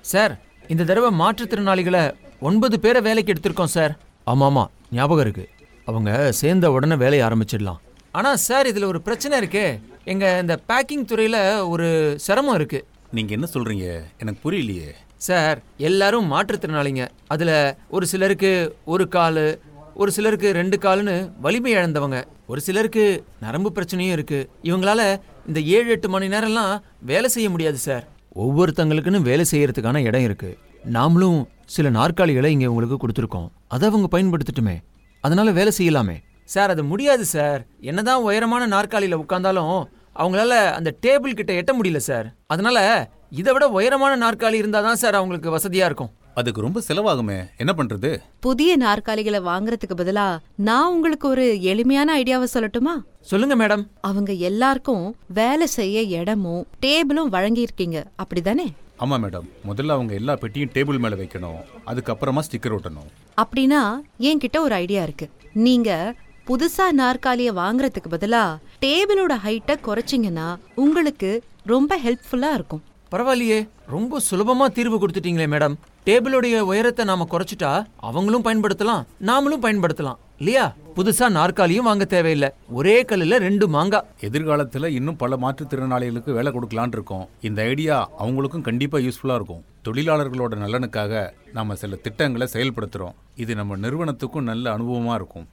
Sir, இந்த தடவை மாற்றுத்திறனாளிகளை 9 பேரை வேலைக்கு எடுத்திருக்கோம் சார். ஆமாமா, ஞாபகம் இருக்கு. அவங்க சேர்ந்த உடனே வேலையை ஆரம்பிச்சிடலாம். ஆனா சார், இதுல ஒரு பிரச்சனை இருக்கு. எங்க இந்த பேக்கிங் துறையில ஒரு சிரமம் இருக்கு. நீங்க என்ன சொல்றீங்க? எனக்கு புரியலையே. சார், எல்லாரும் மாற்றுத்திறனாளிங்க. அதுல ஒரு சிலருக்கு ஒரு காலு, ஒரு சிலருக்கு 2 காலுன்னு வலிமை இழந்தவங்க, ஒரு சிலருக்கு நரம்பு பிரச்சனையும் இருக்கு. இவங்களால இந்த 7-8 மணி நேரம்லாம் வேலை செய்ய முடியாது சார். ஒவ்வொருத்தங்களுக்குன்னு வேலை செய்யறதுக்கான இடம் இருக்கு. நாமளும் சில நாற்காலிகளை இங்க உங்களுக்கு கொடுத்துருக்கோம். அதை அவங்க பயன்படுத்தட்டுமே, அதனால வேலை செய்யலாமே. சார், அது முடியாது சார். என்னதான் உயரமான நாற்காலியில உட்கார்ந்தாலும் அவங்களால அந்த டேபிள் கிட்ட எட்ட முடியல சார். அதனால இதை விட உயரமான நாற்காலி இருந்தாதான் சார் அவங்களுக்கு வசதியா இருக்கும். அதுக்கு ரொம்ப செலவாகுமே, என்ன பண்றது? புதிய நாற்காலிகளை வாங்குறதுக்கு பதிலா நான் உங்களுக்கு ஒரு எளிமையான ஐடியாவை சொல்லட்டுமா? சொல்லுங்க மேடம். அவங்க எல்லாருக்கும் வேலை செய்ய இடமும் டேபிளும் வழங்கியிருக்கீங்க, அப்படிதானே? ஆமா மேடம். முதல்ல அவங்க எல்லா பெட்டியும் டேபிள் மேல வைக்கணும், அதுக்கப்புறமா ஸ்டிக்கர் ஒட்டணும். அப்படின்னா என்கிட்ட ஒரு ஐடியா இருக்கு. நீங்க புதுசா நாற்காலிய வாங்குறதுக்கு பதிலா டேபிளோட ஹைட்டை குறைச்சிங்கன்னா உங்களுக்கு ரொம்ப ஹெல்ப்ஃபுல்லா இருக்கும். பரவாயில்லையே, ரொம்ப சுலபமா தீர்வு கொடுத்துட்டீங்களே மேடம். டேபிளோடைய உயரத்தை நாம குறைச்சிட்டா அவங்களும் பயன்படுத்தலாம், நாமளும் பயன்படுத்தலாம் இல்லையா? புதுசா நாற்காலியும் வாங்க தேவையில்லை. ஒரே கல்லுல 2 மாங்காய். எதிர்காலத்துல இன்னும் பல மாற்றுத்திறனாளிகளுக்கு வேலை கொடுக்கலான் இருக்கோம். இந்த ஐடியா அவங்களுக்கும் கண்டிப்பா யூஸ்ஃபுல்லா இருக்கும். தொழிலாளர்களோட நலனுக்காக நாம சில திட்டங்களை செயல்படுத்துறோம். இது நம்ம நிறுவனத்துக்கும் நல்ல அனுபவமா இருக்கும்.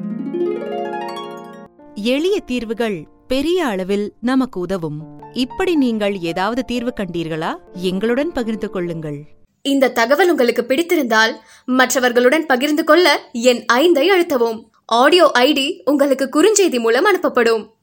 எளிய தீர்வுகள் பெரிய அளவில் நமக்கு உதவும். இப்படி நீங்கள் ஏதாவது தீர்வு கண்டீர்களா? எங்களுடன் பகிர்ந்து கொள்ளுங்கள். இந்த தகவல் உங்களுக்கு பிடித்திருந்தால் மற்றவர்களுடன் பகிர்ந்து கொள்ள எண் 5 அழுத்தவும். ஆடியோ ஐடி உங்களுக்கு குறுஞ்செய்தி மூலம் அனுப்பப்படும்.